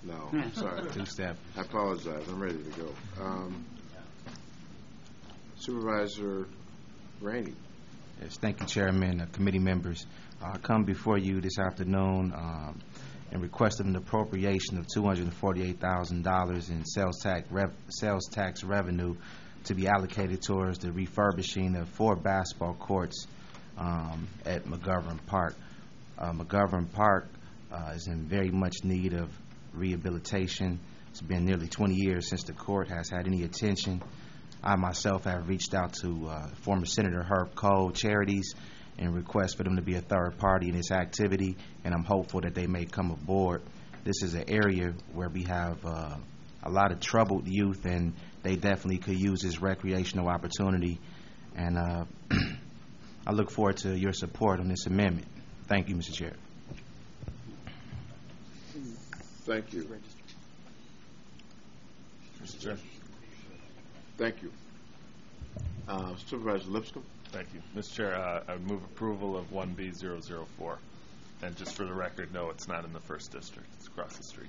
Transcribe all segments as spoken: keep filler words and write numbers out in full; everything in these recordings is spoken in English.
No, sorry. Two-step. I apologize. I'm ready to go. Um, Supervisor Rainey. Yes, thank you, Chairman, uh, committee members. Uh, I come before you this afternoon um, and request an appropriation of two hundred forty-eight thousand dollars in sales tax, rev sales tax revenue to be allocated towards the refurbishing of four basketball courts um, at McGovern Park. Uh, McGovern Park uh, is in very much need of rehabilitation. It's been nearly twenty years since the court has had any attention. I myself have reached out to uh, former Senator Herb Cole Charities and request for them to be a third party in this activity, and I'm hopeful that they may come aboard. This is an area where we have uh, a lot of troubled youth, and they definitely could use this recreational opportunity, and uh, I look forward to your support on this amendment. Thank you, Mister Chair. Thank you. Mister Chair. Thank you. Uh, Supervisor Lipscomb. Thank you. Mister Chair, uh, I would move approval of one B zero zero four. And just for the record, no, it's not in the first district. It's across the street.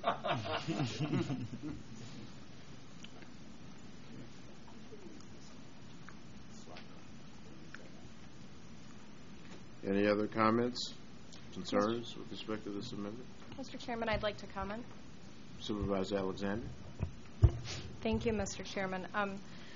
Any other comments, concerns with respect to this amendment? Mister Chairman, I'd like to comment. Supervisor Alexander. Thank you, Mister Chairman. Um,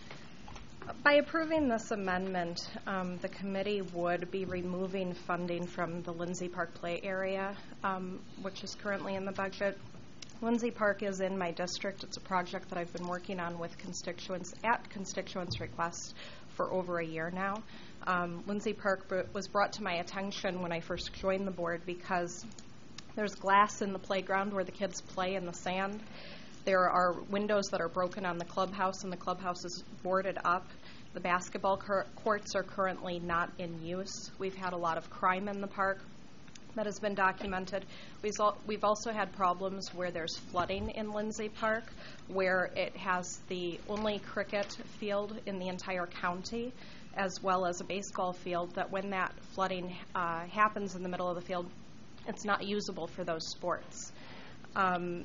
by approving this amendment, um, the committee would be removing funding from the Lindsay Park Play area, um, which is currently in the budget. Lindsay Park is in my district. It's a project that I've been working on with constituents at constituents' request for over a year now. Um, Lindsay Park b was brought to my attention when I first joined the board because there's glass in the playground where the kids play in the sand. There are windows that are broken on the clubhouse, and the clubhouse is boarded up. The basketball courts are currently not in use. We've had a lot of crime in the park that has been documented. We've also had problems where there's flooding in Lindsay Park, where it has the only cricket field in the entire county, as well as a baseball field, that when that flooding uh, happens in the middle of the field, it's not usable for those sports. Um,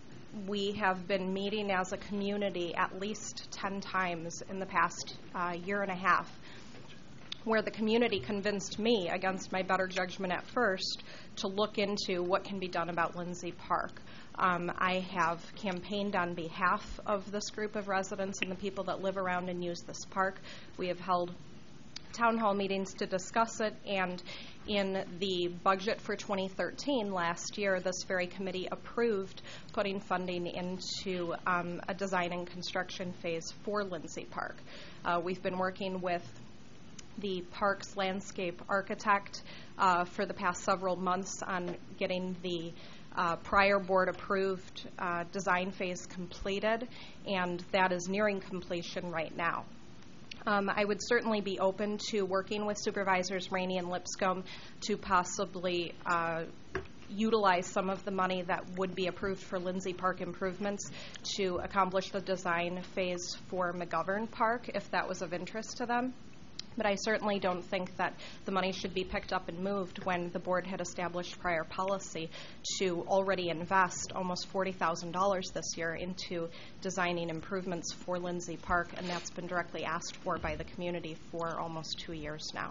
we have been meeting as a community at least ten times in the past uh, year and a half, where the community convinced me, against my better judgment at first, to look into what can be done about Lindsay Park. Um, I have campaigned on behalf of this group of residents and the people that live around and use this park. We have held town hall meetings to discuss it, and in the budget for twenty thirteen last year, this very committee approved putting funding into um, a design and construction phase for Lindsay Park. Uh, we've been working with the park's landscape architect uh, for the past several months on getting the uh, prior board approved uh, design phase completed, and that is nearing completion right now. Um, I would certainly be open to working with Supervisors Rainey and Lipscomb to possibly uh, utilize some of the money that would be approved for Lindsay Park improvements to accomplish the design phase for McGovern Park, if that was of interest to them. But I certainly don't think that the money should be picked up and moved when the board had established prior policy to already invest almost forty thousand dollars this year into designing improvements for Lindsay Park, and that's been directly asked for by the community for almost two years now.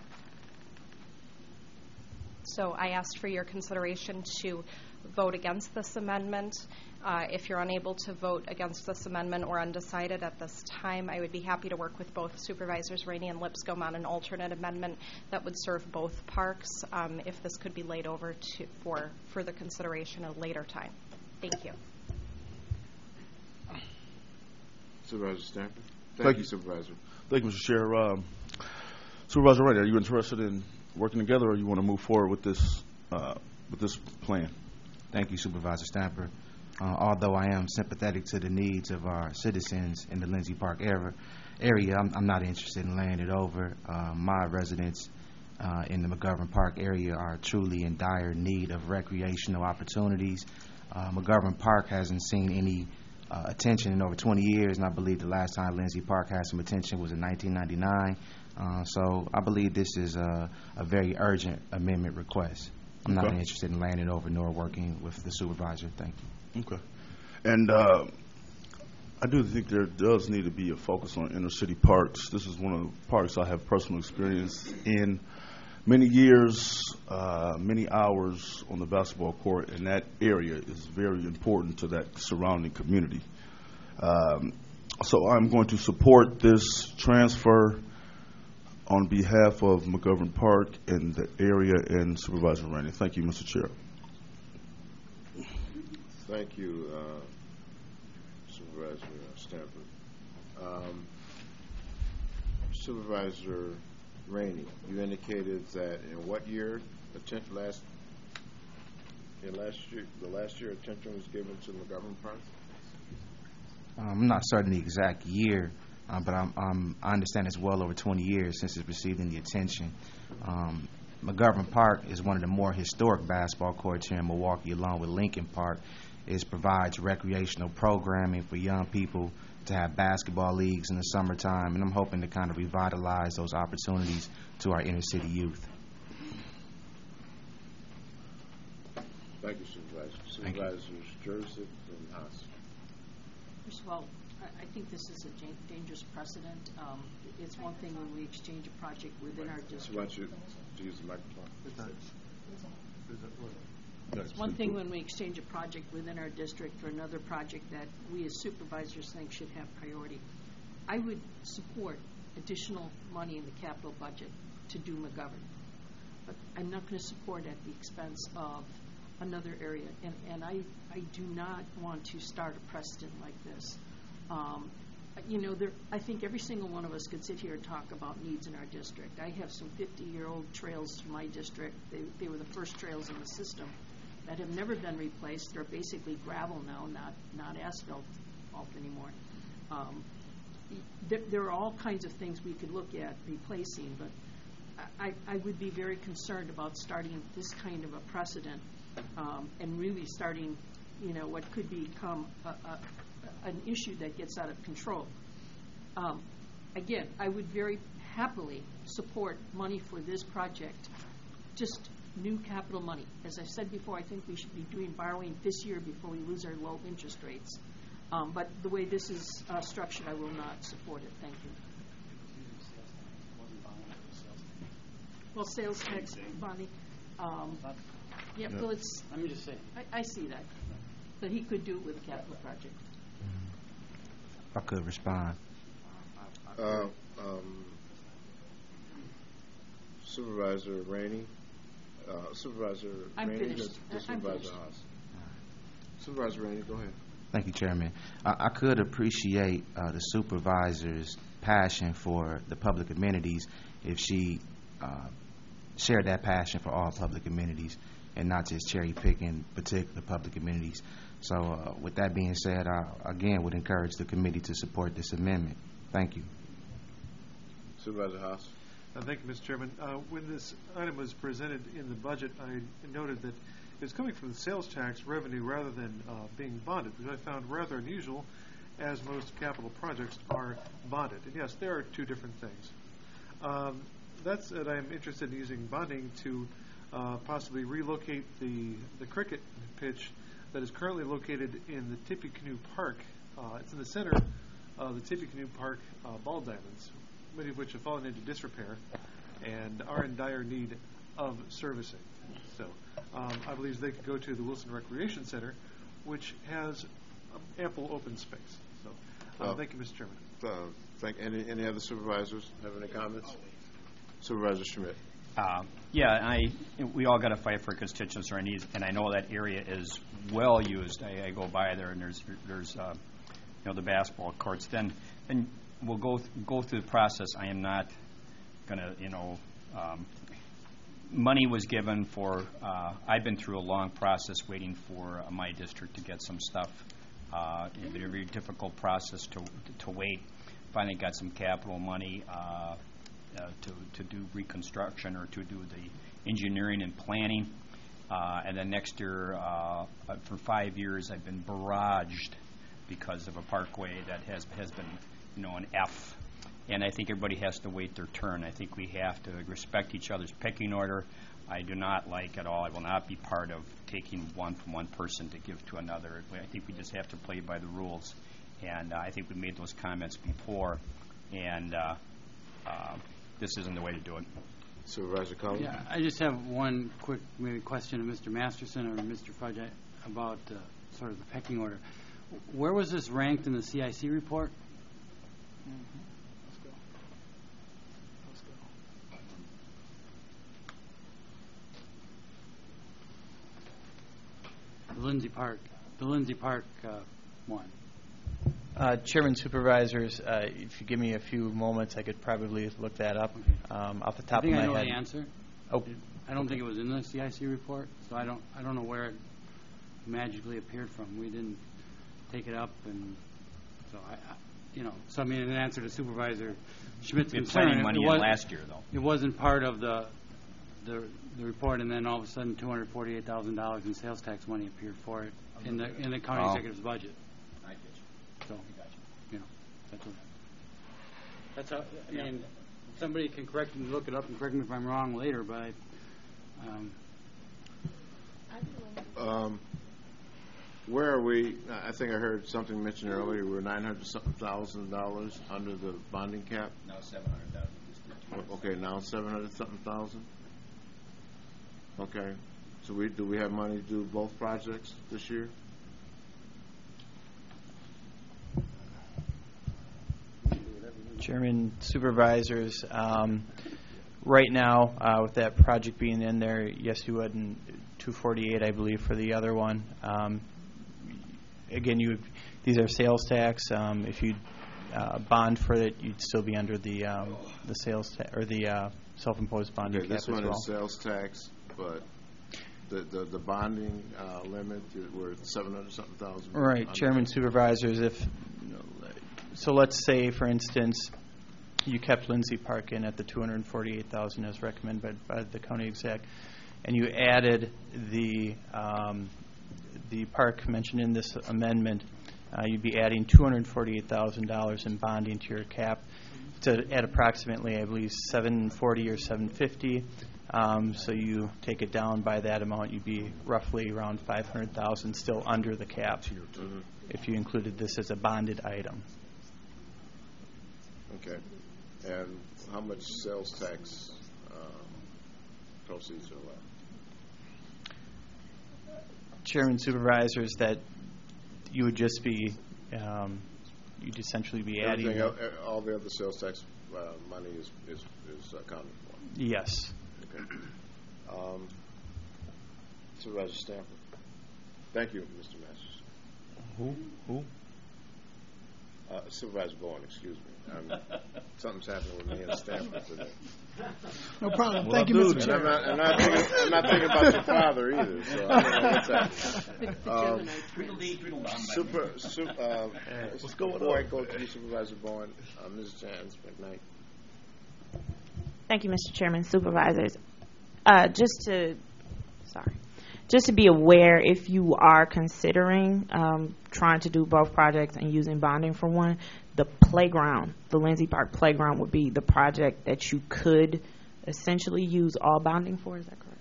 So I asked for your consideration to vote against this amendment. Uh, if you're unable to vote against this amendment or undecided at this time, I would be happy to work with both Supervisors Rainey and Lipscomb on an alternate amendment that would serve both parks, um, if this could be laid over to, for further consideration at a later time. Thank you. Supervisor Stanford. Thank, Thank you, you. Supervisor. Thank you, Mister Chair. Um, Supervisor Wright, are you interested in working together, or you want to move forward with this uh, with this plan? Thank you, Supervisor Stamper. Uh, although I am sympathetic to the needs of our citizens in the Lindsay Park area, area I'm, I'm not interested in laying it over. Uh, my residents uh, in the McGovern Park area are truly in dire need of recreational opportunities. Uh, McGovern Park hasn't seen any uh, attention in over twenty years, and I believe the last time Lindsay Park had some attention was in nineteen ninety-nine. Uh, so I believe this is a, a very urgent amendment request. I'm not Okay. interested in laying it over nor working with the supervisor. Thank you. Okay. And uh, I do think there does need to be a focus on inner city parks. This is one of the parks I have personal experience in. Many years, uh, many hours on the basketball court, and that area is very important to that surrounding community. Um, so I'm going to support this transfer on behalf of McGovern Park and the area and Supervisor Rainey. Thank you, Mister Chair. Thank you, uh, Supervisor Stanford. Um, Supervisor Rainey, you indicated that in what year, attention last, in last year, the last year attention was given to McGovern Park? Um, I'm not certain the exact year, uh, but I'm, I'm, I understand it's well over twenty years since it's receiving the attention. Um, McGovern Park is one of the more historic basketball courts here in Milwaukee, along with Lincoln Park. It provides recreational programming for young people to have basketball leagues in the summertime, and I'm hoping to kind of revitalize those opportunities to our inner city youth. Thank you, Supervisor. Thank you. Supervisors Joseph and Haas. First of all, I I think this is a jan- dangerous precedent. Um, It's one thing when we exchange a project within our So why don't district. you to use the microphone? It's one thing when we exchange a project within our district for another project that we as supervisors think should have priority. I would support additional money in the capital budget to do McGovern, but I'm not going to support at the expense of another area. And, and I, I do not want to start a precedent like this. Um, you know, there, I think every single one of us could sit here and talk about needs in our district. I have some fifty-year-old trails from my district. They, they were the first trails in the system that have never been replaced. They're basically gravel now, not, not asphalt anymore. Um, there, there are all kinds of things we could look at replacing, but I, I would be very concerned about starting this kind of a precedent um, and really starting, you know, what could become a, a, an issue that gets out of control. Um, again, I would very happily support money for this project, just new capital money. As I said before, I think we should be doing borrowing this year before we lose our low interest rates. Um, but the way this is uh, structured, I will not support it. Thank you. Well, sales tax, Bonnie. Um, yeah, well, it's. I'm just saying. I, I see that, but he could do it with a capital project. If I could respond. Uh, um, Supervisor Rainey, uh, Supervisor I'm Rainey, finished. then I'm Supervisor finished. Haas. Supervisor Rainey, go ahead. Thank you, Chairman. I, I could appreciate uh, the supervisor's passion for the public amenities if she uh, shared that passion for all public amenities and not just cherry picking particular public amenities. So uh, with that being said, I again would encourage the committee to support this amendment. Thank you. Supervisor Haas. Uh, Thank you, Mister Chairman. Uh, When this item was presented in the budget, I noted that it was coming from the sales tax revenue rather than uh, being bonded, which I found rather unusual, as most capital projects are bonded. And yes, there are two different things. Um, That said, I'm interested in using bonding to uh, possibly relocate the, the cricket pitch that is currently located in the Tippecanoe Park. Uh, It's in the center of the Tippecanoe Park uh, ball diamonds, many of which have fallen into disrepair and are in dire need of servicing. So um, I believe they could go to the Wilson Recreation Center, which has um, ample open space. So uh, Oh. thank you, Mister Chairman. Uh, thank, any, any other supervisors have any comments? Supervisor Schmidt. Uh, yeah, I we all got to fight for constituents or needs, and I know that area is well used. I, I go by there, and there's there's uh, you know the basketball courts. Then then we'll go th- go through the process. I am not gonna you know. Um, money was given for. Uh, I've been through a long process waiting for uh, my district to get some stuff. Uh, it's been a very difficult process to to wait. Finally got some capital money. Uh, Uh, to, to do reconstruction or to do the engineering and planning. Uh, and then next year, uh, for five years, I've been barraged because of a parkway that has has been, you know, an F. And I think everybody has to wait their turn. I think we have to respect each other's pecking order. I do not like at all. I will not be part of taking one from one person to give to another. I think we just have to play by the rules. And uh, I think we made those comments before, and uh, uh, this isn't the way to do it. Supervisor Collins? Yeah, I just have one quick maybe question to Mister Masterson or Mister Fudge about uh, sort of the pecking order. Where was this ranked in the C I C report? Mm-hmm. Let's go. Let's go. The Lindsay Park, the Lindsay Park uh, one. Uh, Chairman, Supervisors, uh, if you give me a few moments, I could probably look that up um, off the top I think of my I know head. the answer. Oh, I don't think it was in the C I C report, so I don't I don't know where it magically appeared from. We didn't take it up, and so I, I you know, so I mean, in answer to Supervisor Schmidt's We had concern, plenty of money it in was, last year, though. It wasn't part of the the the report, and then all of a sudden, two hundred forty-eight thousand dollars in sales tax money appeared for it in the in the county Oh. executive's budget. I get you. So, you know, that's what. That's how. I mean, somebody can correct me, look it up, and correct me if I'm wrong later. But I, um, Um, where are we? I think I heard something mentioned earlier. We're nine hundred something thousand dollars under the bonding cap. Now seven hundred thousand. Okay, now seven hundred something thousand. Okay, so we do we have money to do both projects this year? Chairman, Supervisors, um, right now, uh, with that project being in there, yes, you would, and two forty-eight, I believe, for the other one. Um, again, you would, these are sales tax. Um, if you uh, bond for it, you'd still be under the um, the sales ta- or the uh, self-imposed bonding Okay, cap this as one well. is sales tax, but the the, the bonding uh, limit, we're seven hundred something thousand. Right, under. Chairman, Supervisors, if, so let's say, for instance, you kept Lindsay Park in at the two hundred forty-eight thousand as recommended by, by the county exec, and you added the um, the park mentioned in this amendment, uh, you'd be adding two hundred forty-eight thousand dollars in bonding to your cap to at approximately, I believe, seven forty or seven fifty. Um, so you take it down by that amount, you'd be roughly around five hundred thousand, still under the cap, Mhm. if you included this as a bonded item. Okay, and how much sales tax um, proceeds are left? Chairman, Supervisors, that you would just be, um, you'd essentially be adding. Everything, el- eh, all the other sales tax uh, money is is, is accounted for. Yes. Okay. Um, Supervisor Stanford. Thank you, Mister Masters. Who? Who? Uh, Supervisor Bowen, excuse me. Um, something's happening with me and Stanford today. No problem. Well, Thank you, I'll Mister do And I'm Chair. not, I'm, not thinking, I'm not thinking about your father either, so I don't know what's happening. The Um, Gemini twins. Super, super, uh, what's going before on? I go to you, Supervisor Bowen, uh, Missus Jans McKnight. Thank you, Mister Chairman, Supervisors. Uh, just to, sorry, just to be aware, if you are considering um, trying to do both projects and using bonding for one, the playground, the Lindsay Park playground, would be the project that you could essentially use all bonding for. Is that correct?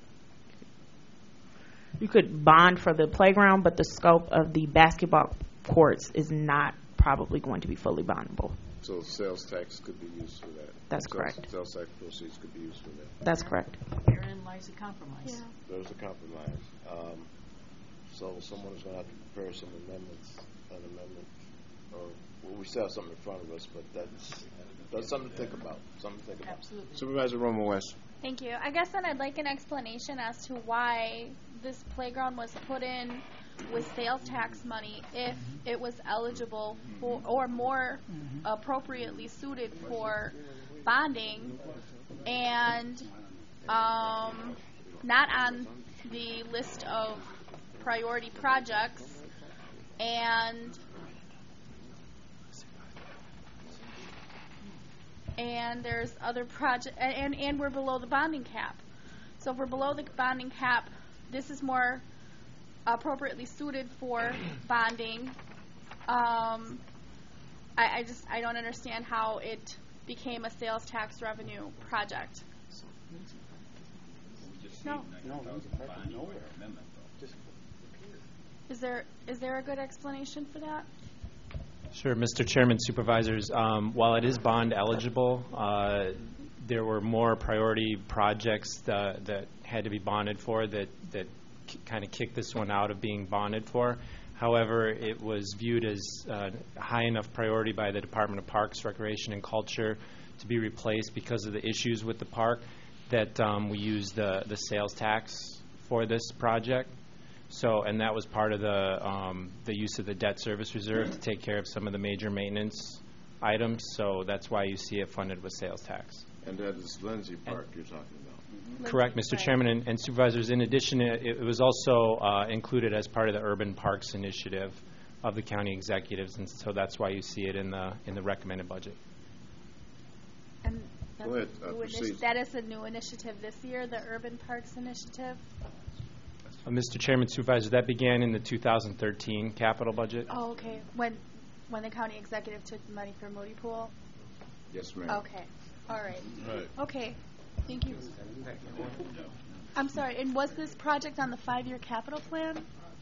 You could bond for the playground, but the scope of the basketball courts is not probably going to be fully bondable. So sales tax could be used for that. That's Sales- correct. Sales tax proceeds could be used for that. That's correct. Therein lies a compromise. There's a compromise. Um, so someone is going to have to prepare some amendments, an amendment, or well, we still have something in front of us, but that's, that's something to think about. Something to think about. Absolutely. Supervisor Romo West. Thank you. I guess then I'd like an explanation as to why this playground was put in with sales tax money if it was eligible for or more appropriately suited for bonding and um, not on the list of priority projects and and there's other project and, and we're below the bonding cap. So if we're below the bonding cap, this is more appropriately suited for bonding. Um, I, I just I don't understand how it became a sales tax revenue project. No. Is there is there a good explanation for that? Sure, Mister Chairman, Supervisors. Um, while it is bond eligible, uh, there were more priority projects that, that had to be bonded for that, that k- kind of kicked this one out of being bonded for. However, it was viewed as uh, high enough priority by the Department of Parks, Recreation, and Culture to be replaced because of the issues with the park that um, we used the, the sales tax for this project. So, and that was part of the um, the use of the debt service reserve to take care of some of the major maintenance items. So that's why you see it funded with sales tax. And that is Lindsay Park you're talking about. Correct, Mister Chairman and, and Supervisors. In addition, it, it was also uh, included as part of the Urban Parks Initiative of the county executives, and so that's why you see it in the in the recommended budget. And that's Go ahead, a uh, new proceed. initi- that is a new initiative this year, the Urban Parks Initiative. Uh, Mister Chairman, Supervisors, that began in the two thousand thirteen capital budget. Oh, okay. When when the county executive took the money for Moody Pool. Yes, ma'am. Okay. All right. Right. Okay. Thank you. I'm sorry. And was this project on the five-year capital plan?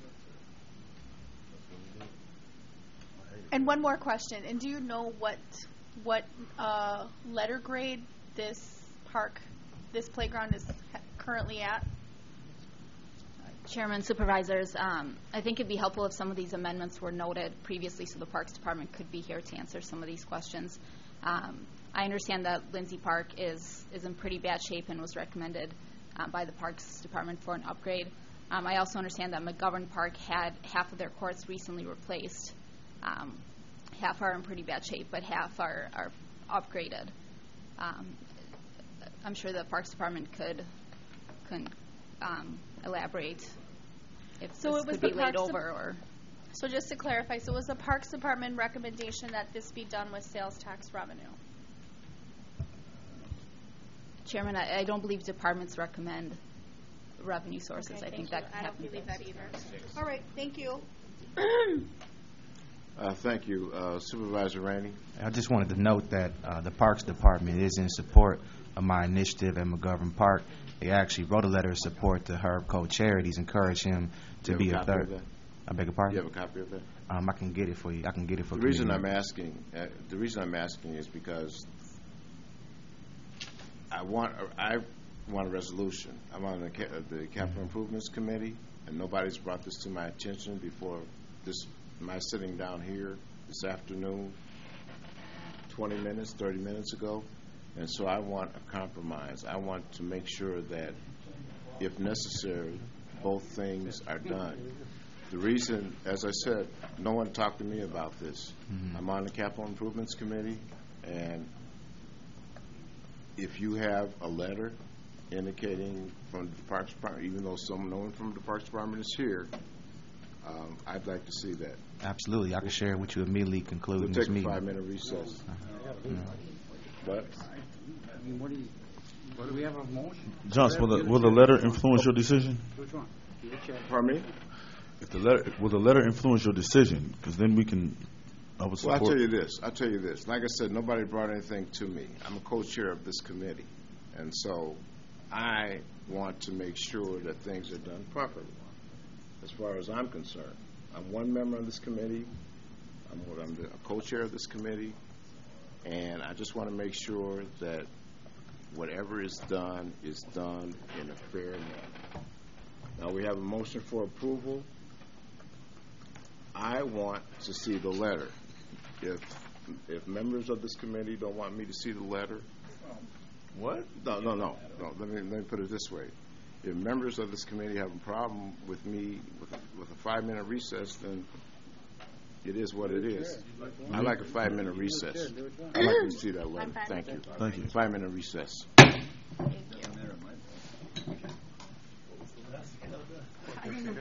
And one more question. And do you know what what uh, letter grade this park, this playground is ha- currently at? Chairman, Supervisors, um, I think it'd be helpful if some of these amendments were noted previously so the Parks Department could be here to answer some of these questions. Um, I understand that Lindsay Park is, is in pretty bad shape and was recommended uh, by the Parks Department for an upgrade. Um, I also understand that McGovern Park had half of their courts recently replaced. Um, half are in pretty bad shape, but half are, are upgraded. Um, I'm sure the Parks Department could, could um, elaborate if So this it was could the be laid Parks over Dep- or. So just to clarify, so it was the Parks Department recommendation that this be done with sales tax revenue? Chairman, I, I don't believe departments recommend revenue sources. Okay, I think thank that you. I don't happens. believe that either. All right, thank you. Uh, thank you. Uh, Supervisor Rainey. I just wanted to note that uh, the Parks Department is in support of my initiative at McGovern Park. They actually wrote a letter of support to Herb Cole Charities, encourage him to You have be a a copy third. of that? I beg your pardon? You have a copy of that? Um, I can get it for you. I can get it for The reason committee I'm members. asking, uh, the reason I'm asking is because I want, I want a resolution. I'm on the, ca- uh, the Capital Improvements Committee, and nobody's brought this to my attention before this, my sitting down here this afternoon, twenty minutes, thirty minutes ago. And so I want a compromise. I want to make sure that, if necessary, both things are done. The reason, as I said, no one talked to me about this. Mhm. I'm on the Capital Improvements Committee, and if you have a letter indicating from the Parks Department, even though some, no one from the Parks Department is here, um, I'd like to see that. Absolutely. I can share it with you immediately We'll concluding take this a meeting. five-minute recess. Mhm. But I mean, what do you, what do we have a motion? Johnson, will the, will the letter influence your decision? Which one? Your chair. Pardon me? If the letter, will the letter influence your decision? Because then we can, I would Well, I'll support. tell you this. I'll tell you this. Like I said, nobody brought anything to me. I'm a co-chair of this committee. And so I want to make sure that things are done properly, as far as I'm concerned. I'm one member of this committee. I'm, I'm the co-chair of this committee. And I just want to make sure that whatever is done is done in a fair manner. Now, we have a motion for approval. I want to see the letter. If if members of this committee don't want me to see the letter, what? No, no, no, no. Let me let me put it this way: if members of this committee have a problem with me with a, with a five minute recess, then it is what it is. I like a five minute recess. I'd like to see that letter. I'm fine Thank with you. it. Thank you. Five minute recess. Thank you.